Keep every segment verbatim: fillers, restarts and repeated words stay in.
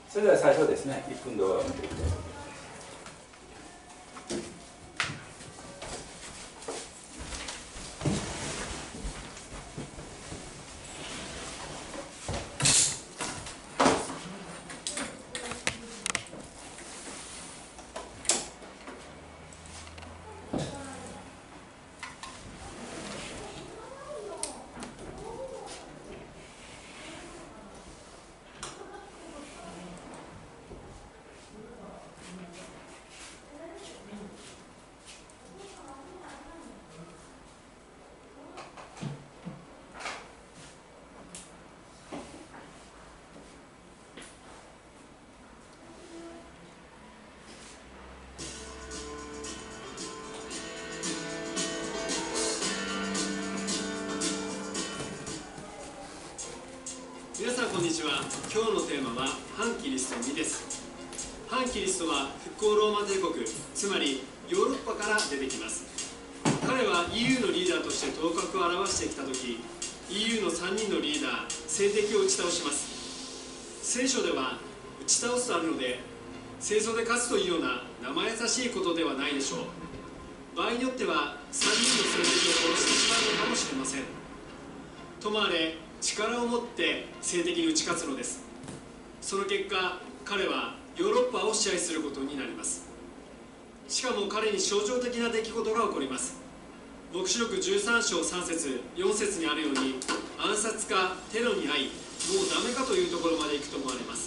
それでは最初ですね、いっぷん動画を見ていきたいと思います。 皆さんこんにちは。今日のテーマは反キリストにです。反キリストは復興ローマ帝国、つまりヨーロッパから出てきます。彼は イーユー のリーダーとして頭角を現してきたとき、 イーユー のさんにんのリーダー、政敵を打ち倒します。聖書では打ち倒すとあるので、戦争で勝つというような生優しいことではないでしょう。場合によってはさんにんの政敵を殺してしまうのかもしれません。ともあれ力を持って政敵に打ち勝つのです。その結果、彼はヨーロッパを支配することになります。しかも彼に象徴的な出来事が起こります。黙示録じゅうさん章さん節よん節にあるように、暗殺かテロに遭い、もうダメかというところまで行くと思われます。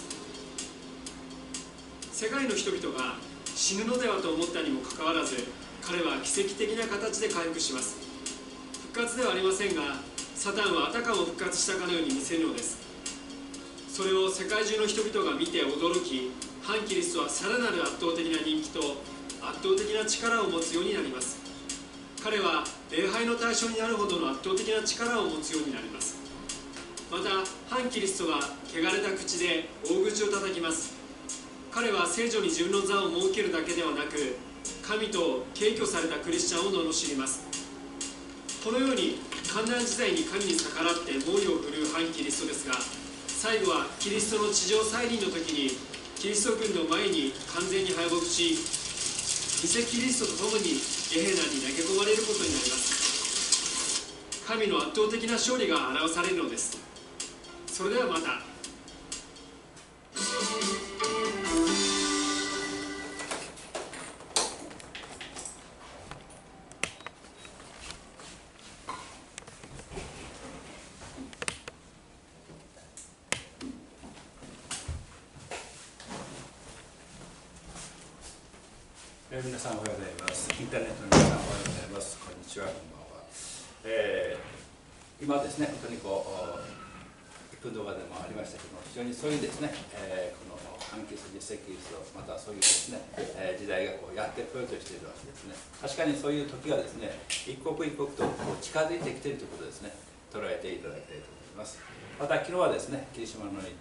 世界の人々が死ぬのではと思ったにもかかわらず、彼は奇跡的な形で回復します。復活ではありませんが、サタンはあたかも復活したかのように見せるのです。それを世界中の人々が見て驚き、反キリストはさらなる圧倒的な人気と圧倒的な力を持つようになります。彼は礼拝の対象になるほどの圧倒的な力を持つようになります。また反キリストは汚れた口で大口を叩きます。彼は聖女に自分の座を設けるだけではなく、神と敬虚されたクリスチャンを罵ります。このように患難時代に神に逆らって猛威を振るう反キリストですが、最後はキリストの地上再臨の時にキリスト軍の前に完全に敗北し、偽キリストと共にゲヘナに投げ込まれることになります。神の圧倒的な勝利が表されるのです。それではまた。 皆さんおはようございます。インターネットの皆さんおはようございます。こんにちは、こんばんは。えー、今ですね、本当にこう、いっぷん動画でもありましたけども、非常にそういうですね、えー、この反キリスト、実績キリスト、またそういうですね、えー、時代がこうやってこようとしているわけですね。確かにそういう時がですね、一刻一刻とこう近づいてきているということですね、捉えていただきたいと思います。また昨日はですね、霧島の行って、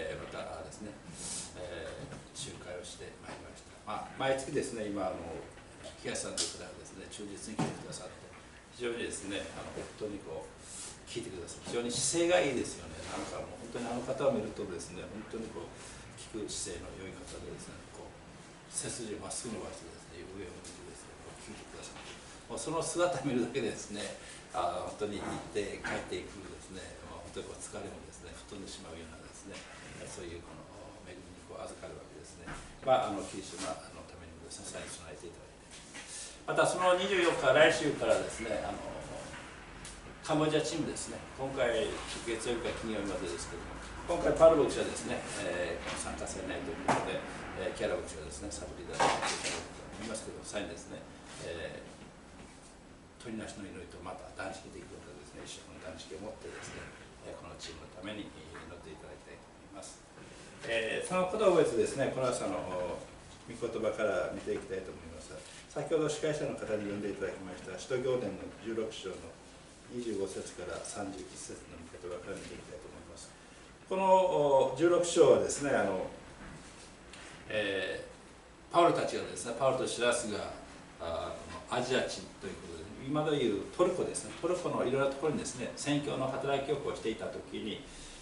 またですね、えー、集会をしてまいりました。まあ、毎月ですね、今あの東さんという方がですね、忠実に来てくださって、非常にですね、あの本当にこう聞いてくださって、非常に姿勢がいいですよね。なんかもう本当にあの方を見るとですね、本当にこう聞く姿勢の良い方でですね、こう背筋をまっすぐ伸ばしてですね、上を向いてですね、こう聞いてくださって、もうその姿を見るだけでですね、あ本当に行って帰っていくですね、まあ、本当にこう疲れもですね、吹っ飛んでしまうようなですね、そういうこの恵みにこう預かるわけですね。まあ、あのキリストのためにもですね、さらに備えていただいて、またそのにじゅうよっか、来週からですね、あのカンボジアチームですね、今回、月曜日から金曜日までですけども、今回、パル牧師はですね、えー、参加されないということで、えー、キャラ牧師はですね、サブリーダーをしていただきと思いますけど、さらにですね、えー、鳥なしの祈りとまた断食できることでですね、一緒の断食を持ってですね、このチームのために祈っていただきたいと思います。えー、そのことを別ですね、この朝の御言葉から見ていきたいと思います。先ほど司会者の方に読んでいただきました使徒行伝のじゅうろく章のにじゅうご節からさんじゅういち節の御言葉から見ていきたいと思います。このじゅうろく章はですね、あの、えー、パウロたちがですね、パウロとシラスがあアジア人ということで、今でいうトルコですね、トルコのいろいろなところにですね、宣教の働きをこうしていたときに、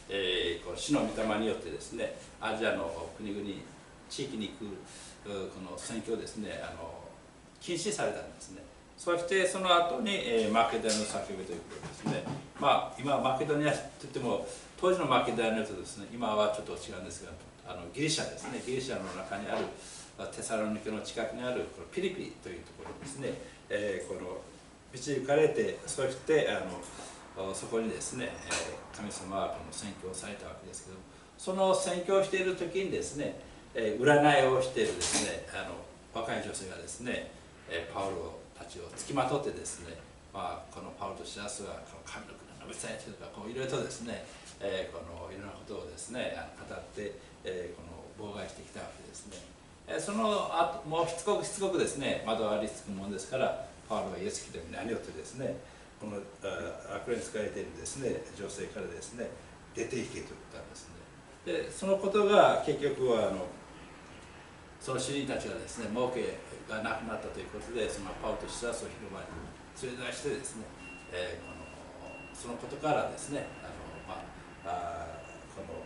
えー、この主の御霊によってですね、アジアの国々地域に行くこの宣教ですね、あの禁止されたんですね。そしてその後に、えー、マケドニアの叫びということですね。まあ今マケドニアといっても当時のマケドニアとですね、今はちょっと違うんですが、あのギリシャですね、ギリシャの中にあるテサロニケの近くにあるこのピリピというところですね、えー、この導かれて、そしてあのそこにですね、神様はこの宣教をされたわけですけど、その宣教をしている時にですね、占いをしているですね、あの若い女性がですね、パウロたちをつきまとってですね、まあ、このパウロとシラスはこの神の国の述べ伝えというか、こういろいろとですね、えー、このいろんなことをですね語って、えー、この妨害してきたわけですね。えー、その後もうしつこくしつこくですね惑わりつくものですから、パウロはイエス・キリストに何をとですね、この悪霊に使われているですね女性からですね出ていけと言ったんですね。でそのことが結局はあのその主人たちがですね儲けがなくなったということで、そのパウロとシラスを広場に連れ出してですね、えー、このそのことからですね、あの、まあ、あこの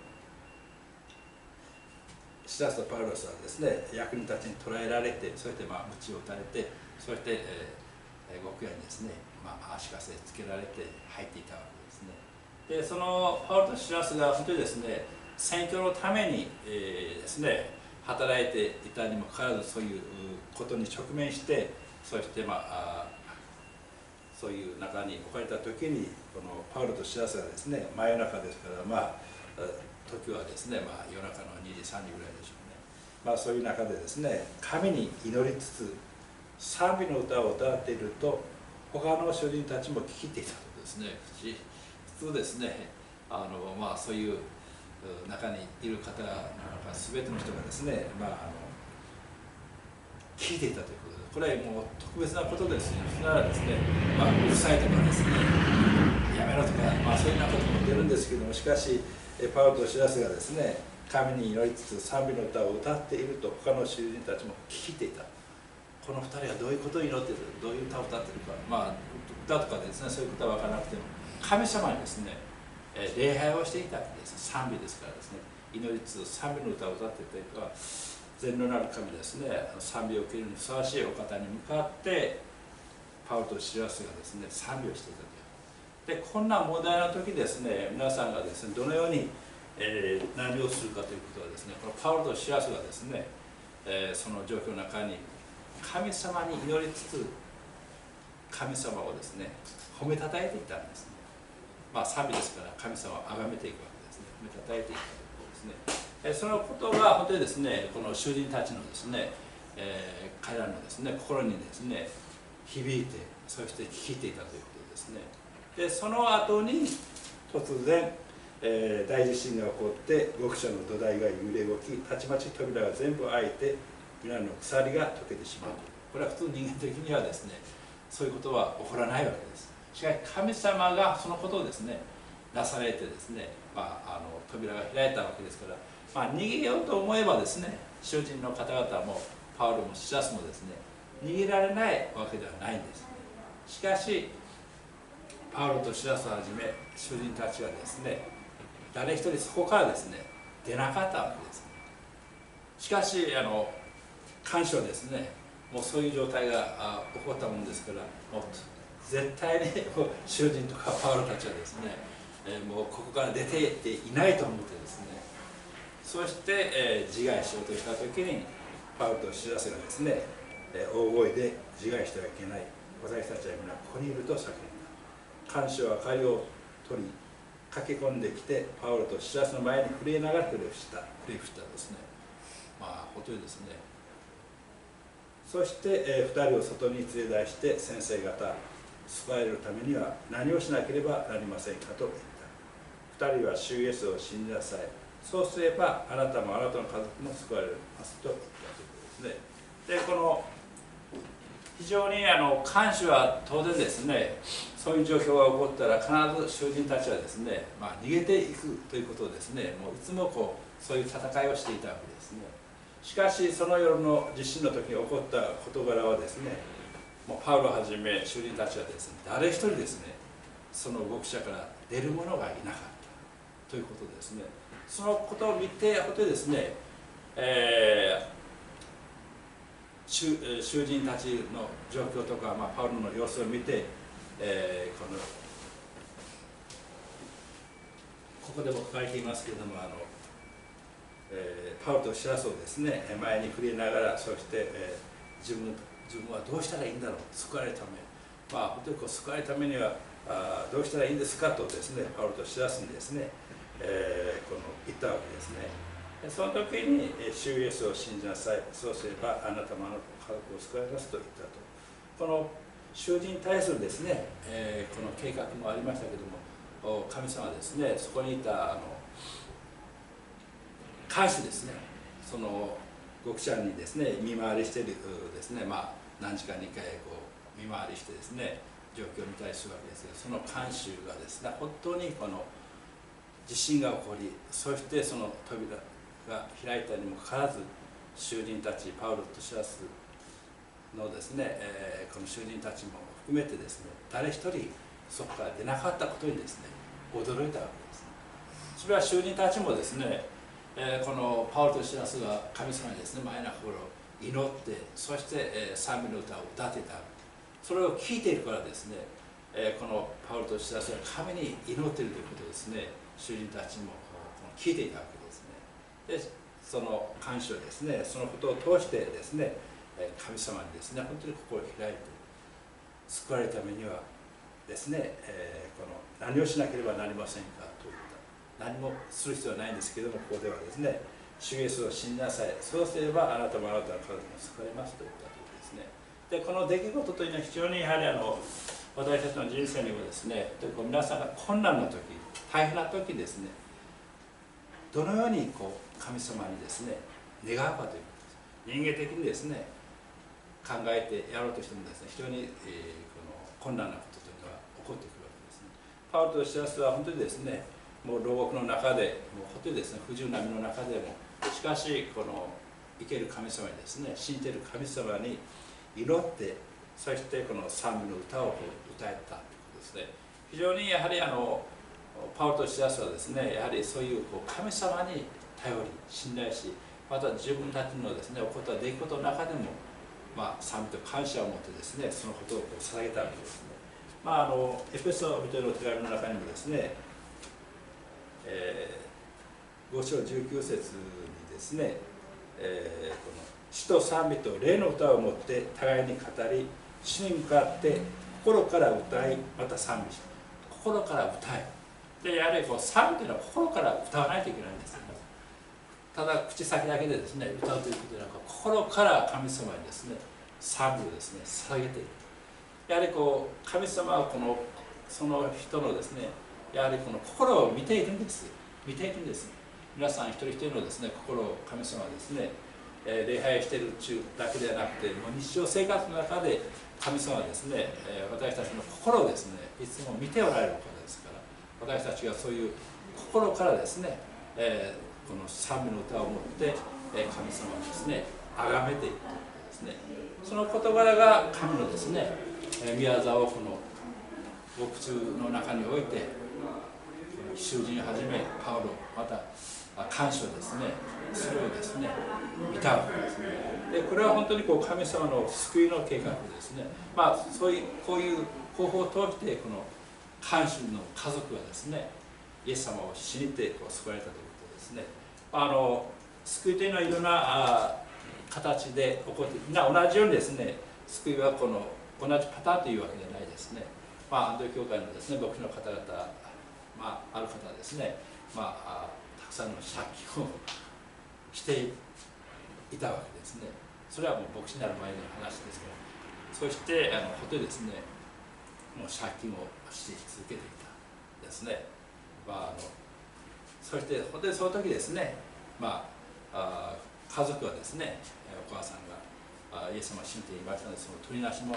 シラスとパウロスはですね役人たちに捕らえられて、そしてまあ鞭を打たれて、そして、えー、獄屋にですね、まあ、足かせつけられて入っていたわけですね。でそのパウロとシラスが本当にですね宣教のために、えー、ですね働いていたにもかかわらず、そういうことに直面して、そしてまあそういう中に置かれた時に、このパウロとシラスがですね真夜中ですから、まあ時はですね、まあ、夜中のにじさんじぐらいでしょうね。まあそういう中でですね神に祈りつつ賛美の歌を歌っていると、他の主人たちも聞いていたとですね。普通ですね、あのまあそういう中にいる方なのか全ての人がですね、まあ、あの聞いていたということで、これはもう特別なことですよ。それならですね、まあ、うるさいとかですね、やめろとか、まあ、そういうようなことも出るんですけども、しかしパウロとシラスがですね神に祈りつつ賛美の歌を歌っていると、他の囚人たちも聞いていた。このふたりはどういうことを祈っている、どういう歌を歌っているか、まあ歌とかですねそういうことは分からなくても、神様にですね礼拝をしていたわけです。賛美ですからですね、祈りつつ賛美の歌を歌っていた人は、善のなる神ですね、賛美を受けるにふさわしいお方に向かってパウロとシラスがですね賛美をしていたという。でこんな問題な時ですね、皆さんがですねどのように、えー、何をするかということはですね、このパウロとシラスがですね、えー、その状況の中に神様に祈りつつ神様をですね褒めたたえていたんですね。まあ賛美ですから神様を崇めていくわけですね。褒めたたえていくわけですね。そのことが本当にですね、この囚人たちのですね、えー、彼らのですね心にですね響いて、そして聞いていたということですね。でその後に突然、えー、大地震が起こって獄舎の土台が揺れ動き、たちまち扉が全部開いて皆の鎖が解けてしまう。これは普通人間的にはですねそういうことは起こらないわけです。しかし神様がそのことをですねなされてですね、まあ、あの扉が開いたわけですから、まあ、逃げようと思えばですね囚人の方々もパウロもシラスもですね逃げられないわけではないんです。しかしパウロとシラスをはじめ囚人たちはですね誰一人そこからですね出なかったわけです。しかしあの感謝ですね、もうそういう状態が起こったものですから、もう絶対に囚人とかパウロたちはですね、えー、もうここから出ていっていないと思ってですね、そして、えー、自害しようとした時にパウロとシラスがですね、えー、大声で自害してはいけない、私たちは皆ここにいると叫んだ。看守は明かりを取り駆け込んできてパウロとシラスの前に触れながら触れ伏した触れ伏したですね、まあ本当にですね。そして、えー、ふたりを外に連れ出して先生方救われるためには何をしなければなりませんかと言った。ふたりは主イエスを信じなさい、そうすればあなたもあなたの家族も救われますと言ったということですね。でこの非常にあの看守は当然ですねそういう状況が起こったら必ず囚人たちはですね、まあ、逃げていくということをですねもういつもこうそういう戦いをしていたわけですね。しかしその夜の地震の時に起こった事柄はですね、もうパウロをはじめ囚人たちはですね誰一人ですねその獄舎から出る者がいなかっということですね。そのことを見て本当にですね、えー、囚囚人たちの状況とか、まあ、パウロの様子を見て、えー、このここでも書かれていますけれども、あの、えー、パウロとシラスをですね前に振りながら、そして、えー、自分自分はどうしたらいいんだろう、救われるため、まあ本当にこう救われるためにはあどうしたらいいんですかとですね、パウロとシラスにですね、えー、この言ったわけですね。その時に主イエスを信じなさい、そうすればあなたもあなたの家族を救われますと言ったと。この囚人に対するですね、えー、この計画もありましたけども、神様はですね、そこにいたあの監視ですね、その獄舎にですね見回りしているですね、まあ何時間にいっかいこう見回りしてですね状況に対するわけですけど、その監視がですね本当にこの地震が起こり、そしてその扉が開いたにもかかわらず、囚人たちパウロとシラスのですね、えー、この囚人たちも含めてですね、誰一人そこから出なかったことにですね驚いたわけです。それは囚人たちもですね、えー、このパウロとシラスが神様にですね前の心を祈って、そして、えー、賛美の歌を歌っていた、それを聞いているからですね、えー、このパウロとシラスが神に祈っているということをですね、囚人たちも聞いていたわけですね。でその感謝をですね、そのことを通してですね、神様にですね本当に心を開いて救われるためにはですね、えー、この何をしなければなりませんかといった何もする必要はないんですけれども、ここではですね、主イエスを信じなさい、そうすればあなたもあなたの家族も救われますといったというですね。でこの出来事というのは非常にやはりあの私たちの人生にもですね、皆さんが困難な時、大変な時ですね、どのようにこう神様にですね願うかということです。人間的にですね考えてやろうとしてもですね、非常に、えー、この困難なことというのは起こってくるわけですね。パウロとシラスは本当にですね、もう牢獄の中で、もう本当にですね不自由な身の中でも、しかしこの生ける神様にですね、信じている神様に祈って、そしてこの賛美の歌を歌えたということですね。非常にやはりあのパウロとシラスはですね、やはりそういうこう神様に頼り信頼し、また自分たちのですね起こった出来事の中でも、まあ、賛美と感謝を持ってですね、そのことをこう捧げたわけですね。まあ、あのエペソビトの手紙の中にもですね、えー、ご章じゅうきゅう節にですね、えー、この詩と賛美と霊の歌を持って互いに語り、主に向かって心から歌い、また賛美し、心から歌い。でやはりこう賛美というのは心から歌わないといけないんです。ただ口先だけでですね歌うということでなく、心から神様にですね賛美をですね捧げている。やはりこう神様はこのその人のですね、やはりこの心を見ているんです。見ているんです。皆さん一人一人のですね心を神様はですね、えー、礼拝している中だけではなくて、もう日常生活の中で神様はですね、えー、私たちの心をですねいつも見ておられる方ですから、私たちがそういう心からですね、えーこの賛美の歌を持って神様をですね崇めていくということですね。その事柄が神のですね宮沢をこの獄中の中において、囚人をはじめパウロ、また感謝ですね、それをですね見たわけですね。でこれは本当にこう神様の救いの計画ですね。まあそういうこういう方法を通してこの感謝の家族がですねイエス様を信じてこう救われたということですね。あの救いというのはいろんなあ形で起こって、みんな同じようにですね、救いはこの同じパターンというわけではないですね。まあ、安藤教会のですね牧師の方々、まあ、ある方はですね、まあ、たくさんの借金をしていたわけですね。それはもう牧師になる前の話ですけど、そしてあの本当にですね、もう借金をし続けていたですね。まあ、あのそして本当にその時ですね、まあ、あ家族はですね、お母さんがあイエス様を信じていましたので、その取りなしも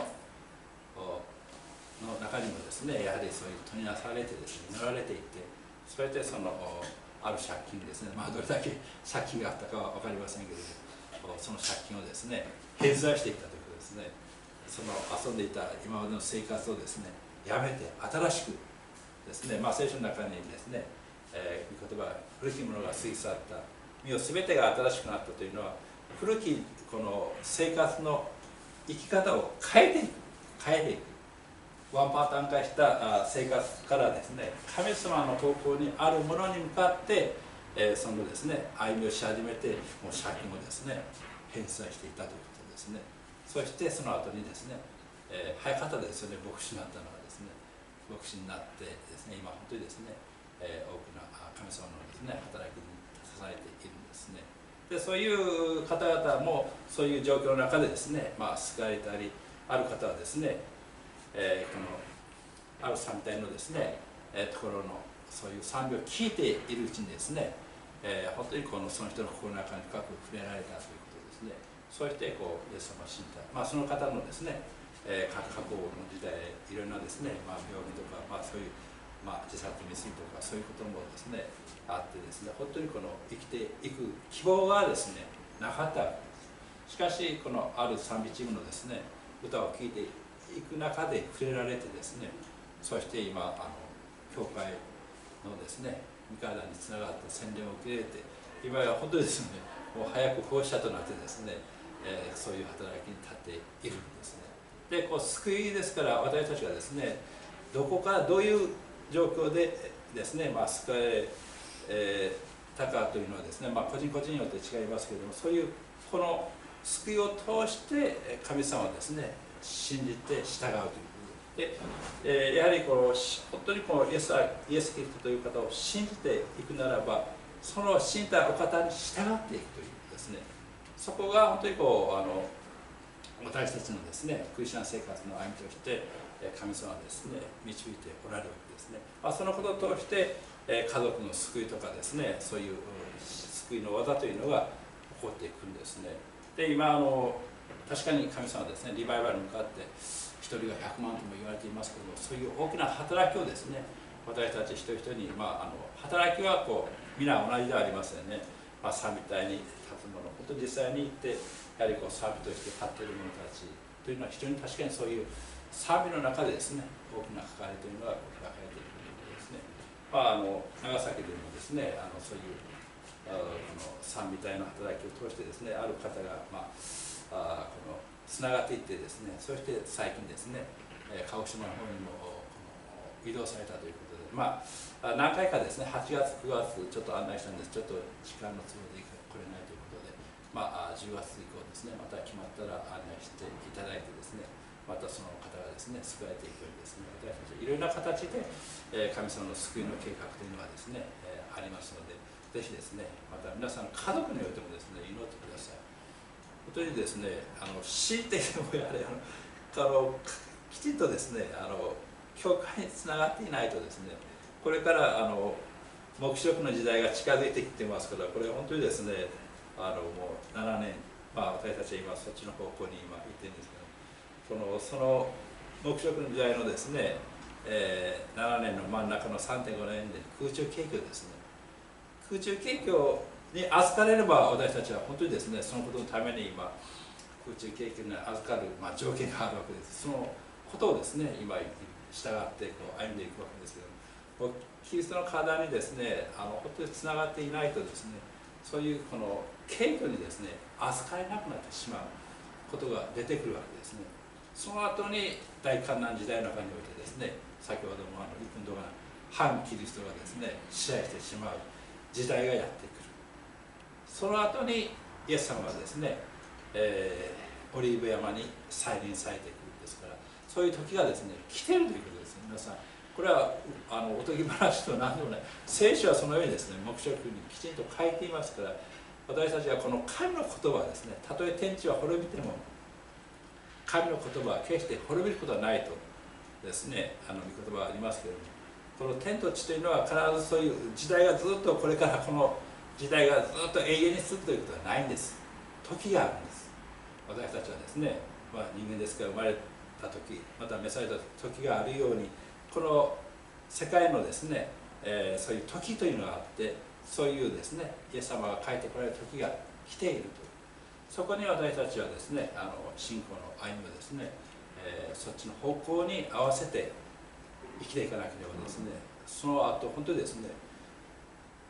の中にもですね、やはりそういう取りなされてですね、祈られていて、それでそのある借金ですね、まあどれだけ借金があったかは分かりませんけれども、その借金をですね返済していったということですね。その遊んでいた今までの生活をですねやめて新しくですね、まあ聖書の中にですね、 えー、御言葉、古きものが過ぎ去った、身を全てが新しくなったというのは、古きこの生活の生き方を変えていく、変えていく。ワンパターン化した生活からですね、神様の方向にあるものに向かって、えー、そのですね、歩みをし始めて、もう借金をですね、返済していたということですね。そしてその後にですね、えー、早かったですよね、牧師になったのはですね、牧師になってですね、今本当にですね、えー、多くの神様のですね、働きに支えているんですね。で、そういう方々もそういう状況の中でですね、まあ、救われたり、ある方はですね、えー、このある賛美隊のですね、えー、ところのそういう賛美を聞いているうちにですね、えー、本当にこのその人の心の中に深く触れられたということですね。そしてこうイエス様を信じた、まあ、その方のですね、えー、過去の時代いろんなですね、まあ、病気とか、まあ、そういう、まあ、自殺未遂とかそういうこともですねあってですね、本当にこの生きていく希望がですねなかったわけです。しかしこのある賛美チームのですね歌を聴いていく中で触れられてですね、そして今あの教会のですね御体につながって洗礼を受け入れて、今や本当にですねもう早く奉仕者となってですね、えー、そういう働きに立っているんですね。でこう救いですから、私たちがですねどこからどういう状況でですね、まあ、救われ、えー、たかというのはですね、まあ、個人個人によって違いますけれども、そういうこの救いを通して神様をですね信じて従うということで、えー、やはりこの本当にこのイエスイエス・キリストという方を信じていくならば、その信じたお方に従っていくというですね、そこが本当にこうあの私たちのですねクリスチャン生活の歩みとして神様はですね導いておられるわけですね。まあ、そのことを通して家族の救いとかですね、そういう救いの技というのが起こっていくんですね。で今あの確かに神様はですねリバイバルに向かって一人がひゃくまんとも言われていますけども、そういう大きな働きをですね私たち一人一人に、まあ、あの働きはこう皆同じではありませんね。まあ、賛美隊に立つ者、本当に実際に行ってやはりこう賛美として立っている者たちというのは非常に確かにそういう賛美の中でですね大きな関わりというのが開かれているということですね。まあ、あの長崎でもですねあのそういうあの賛美隊の働きを通してですねある方が、まあ、あこのつながっていってですね、そして最近ですね鹿児島の方にもこの移動されたということで、まあ、何回かですねはちがつくがつちょっと案内したんです。ちょっと時間の都合で来れないということで、まあ、じゅうがつ以降ですねまた決まったら案内していただいてですね、またその方がですね救われていくようにですね、私たちいろいろな形で神様の救いの計画というのがですねありますので、ぜひですねまた皆さんの家族においてもですね祈ってください。本当にですねあの強いてでもやはりあのあのきちんとですねあの教会につながっていないとですね、これからあの黙示録の時代が近づいてきてますから、これ本当にですねあのもうななねん、まあ、私たちは今そっちの方向に今行ってるんですけど、このその黙示録の時代のですね、えー、ななねんの真ん中の さんてんご 年で空中景況ですね、空中景況に預かれれば私たちは本当にですねそのことのために今空中景況に預かる、まあ、条件があるわけです。そのことをですね今従ってこう歩んでいくわけですけども、キリストの体にですねあの本当につながっていないとですね、そういうこの景況にですね預かれなくなってしまうことが出てくるわけですね。その後に大観難時代の中においてですね、先ほどもあのいっぷん動画の反キリストがですね支配してしまう時代がやってくる。その後にイエス様はですね、えー、オリーブ山に再臨されてくるんですから、そういう時がですね来ているということですね。皆さんこれはあのおとぎ話と何でもない、聖書はそのようにですね黙示録にきちんと書いていますから、私たちはこの神の言葉はですね、たとえ天地は滅びても神の言葉は決して滅びることはないとですね、あの御言葉はありますけれども、この天と地というのは必ずそういう時代がずっとこれからこの時代がずっと永遠に続くということはないんです。時があるんです。私たちはですね、まあ、人間ですから生まれた時、また召された時があるように、この世界のですね、えー、そういう時というのがあって、そういうですねイエス様が書いてこられる時が来ているという、そこに私たちはですねあの信仰の歩みをですね、えー、そっちの方向に合わせて生きていかなければですね、その後本当にですね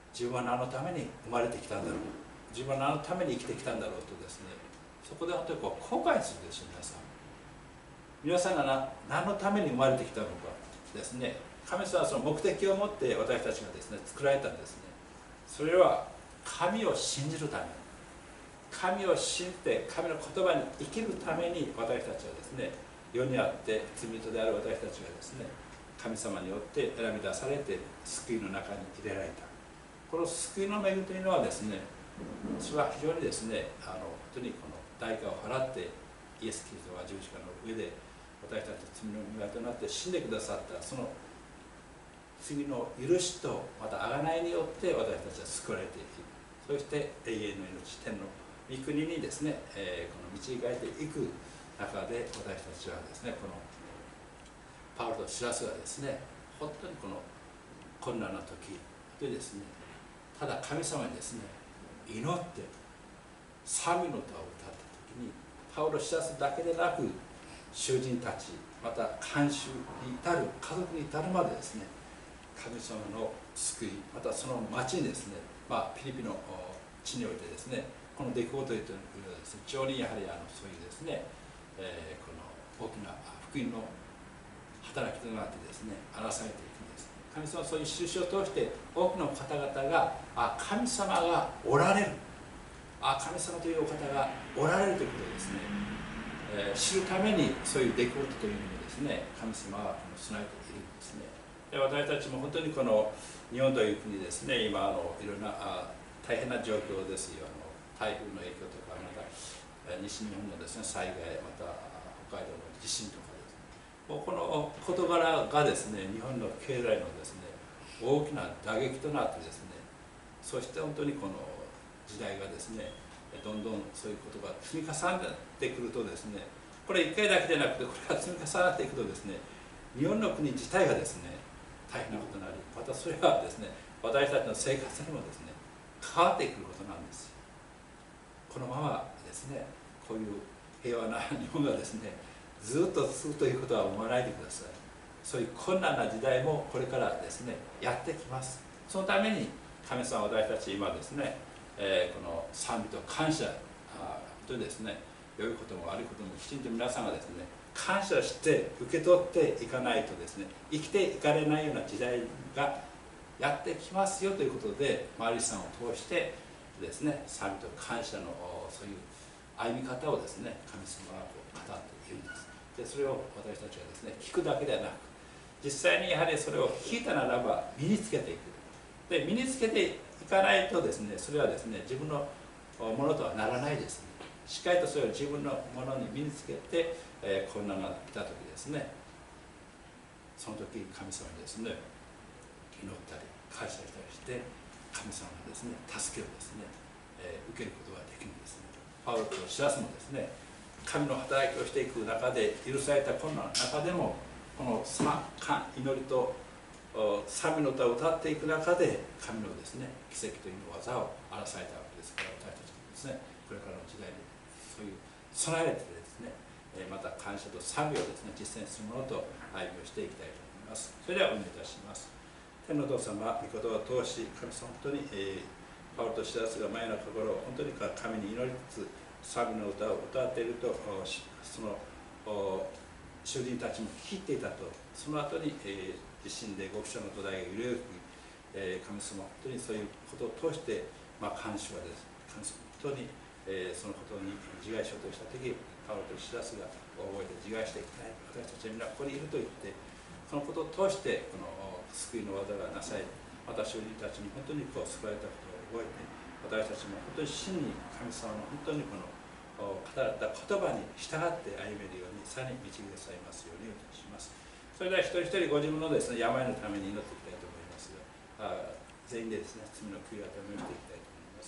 自分は何のために生まれてきたんだろう、自分は何のために生きてきたんだろうとですね、そこで本当にこう後悔するでしょう。皆さん皆さんが何のために生まれてきたのかですね。神様はその目的を持って私たちがですね作られたんですね。それは神を信じるため、神を信じて神の言葉に生きるために、私たちはですね世にあって罪人である私たちがですね神様によって選び出されて救いの中に入れられた。この救いの恵みというのはですね、それは非常にですねあの本当にこの代価を払ってイエス・キリストが十字架の上で私たちの罪の身代となって死んでくださった、その罪の許しとまた贖いによって私たちは救われていく。そして永遠の命、天の御国にですね、えー、この導かれていく中で、私たちはですねこのパウロとシラスがですね本当にこの困難な時でですね、ただ神様にですね祈って賛美の歌を歌った時に、パウロ・シラスだけでなく囚人たち、また看守に至る家族に至るまでですね神様の救い、またその町にですね、まあ、ピリピの地においてですねこの出来事というのはですね非常にやはりあのそういうですね、えー、この大きな福音の働きとなってですね荒らされていくんです。神様はそういう印を通して多くの方々があ神様がおられる、あ神様というお方がおられるということをですね、えー、知るためにそういう出来事というのをですね神様は備えているんですね。で私たちも本当にこの日本という国ですね、今あのいろんなあ大変な状況ですよ。あの台風の影響とか、また西日本のですね災害、また北海道の地震とかですね、もうこの事柄がですね日本の経済のですね大きな打撃となってですね、そして本当にこの時代がですねどんどんそういうことが積み重ねてくるとですね、これいっかいだけでなくてこれが積み重なっていくとですね、日本の国自体がですね大変なことになり、またそれはですね私たちの生活にもですね変わってくることなんですよ。このままですねこういう平和な日本がですねずっと続くということは思わないでください。そういう困難な時代もこれからですねやってきます。そのために神様は私たち今ですね、えー、この賛美と感謝とですね、良いことも悪いこともきちんと皆さんがですね感謝して受け取っていかないとですね生きていかれないような時代がやってきますよということで、マリさんを通してですね賛美と感謝のそういう歩み方をですね神様が語っているんです。でそれを私たちはですね聞くだけではなく、実際にやはりそれを聞いたならば身につけていく。で身につけていかないとですねそれはですね自分のものとはならないですね。しっかりとそれを自分のものに身につけて、えー、困難が来た時ですね、その時神様にですね祈ったり感謝したりして神様がですね助けをですね、えー、受けることができるんですね。パウロとシラスもですね神の働きをしていく中で許された困難の中でもこの祈りと賛美の歌を歌っていく中で神のですね奇跡という技を荒らされたわけですから、私たちもですねこれからの時代にそういう備えてですねまた感謝と賛美をですね実践するものと歩みをしていきたいと思います。それではお願いいたします。天のお父様、御言葉を通し神様本当に、えー、パウロとシラスが前のところ本当に神に祈りつつ賛美の歌を歌っていると、その囚人たちも聞いていたと、その後に、えー、地震で極小の土台が揺れ動き、えー、神様本当にそういうことを通して、まあ、感謝はです神様本当に、えー、そのことに自害しようとした時、パウロとシラスが覚えて自害していきたい、私たちは皆ここにいると言って、そのことを通してこの救いの技がなされ、また囚人たちに本当にこう救われたことを覚えて、私たちも本当に真に神様の本当にこの語られた言葉に従って歩めるようにさらに導きくださいますようにお願いします。それでは一人一人ご自分のですね病のために祈っていきたいと思いますが、あ全員でですね罪の悔い改めをしていきたいと思います。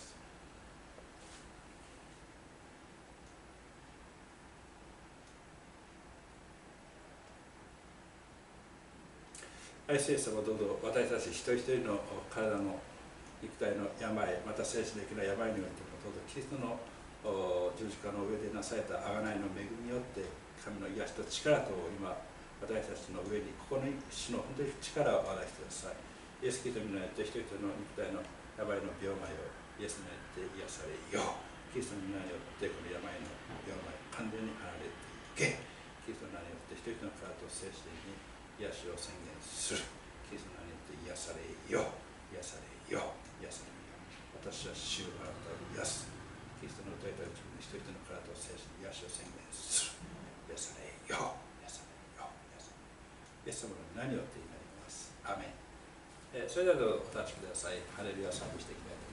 愛するイエス様、どうぞ私たち一人一人の体の肉体の病、また精神的な病においてもどうぞキリストの十字架の上でなされた贖いの恵みによって神の癒しと力と今私たちの上にここに主の本当に力を表してください。イエス・キリストによって一人一人の肉体の病病の病魔よイエスによって癒されよ。キリストの名によってこの病の病魔完全に離れていけ。キリストの名によって人々の体と精神に癒しを宣言する。キリストの名によって癒されよ癒されよ癒されよ。私は主をあなたを癒す。キリストの歌いたい自分に人々の体と精神に癒しを宣言する。癒されよ癒されよ癒されよ。イエス様の名によって祈ります。アメン。えー、それではどうぞお立ちください。ハレルヤ賛美していきたいと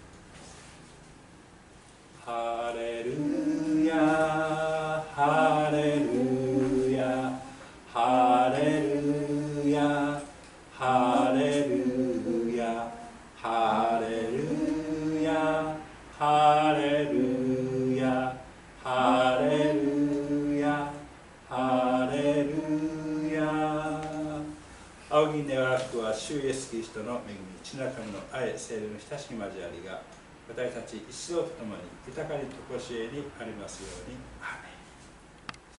思います。ハレルヤハレルヤハレルヤハレルヤハレルヤハレルヤハレルヤハレルヤ。仰ぎ願わくは主イエスキリストの恵み、父なる神の愛、聖霊の親しき交わりが私たち一同とともに豊かにとこしえにありますように。アーメン。